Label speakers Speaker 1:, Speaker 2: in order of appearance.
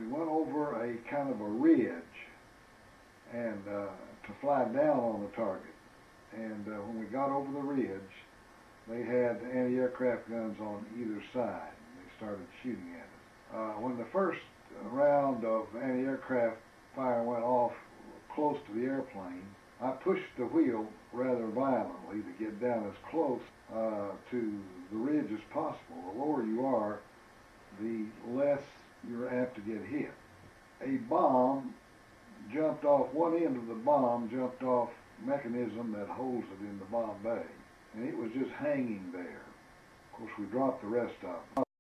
Speaker 1: we went over a kind of a ridge and to fly down on the target. And when we got over the ridge, they had anti-aircraft guns on either side. And they started shooting at us. When the first round of anti-aircraft fire went off close to the airplane, I pushed the wheel rather violently to get down as close to the ridge as possible. The lower you are, the less you're apt to get hit. A bomb jumped off, one end of the bomb jumped off mechanism that holds it in the bomb bay, and it was just hanging there. Of course, we dropped the rest of it.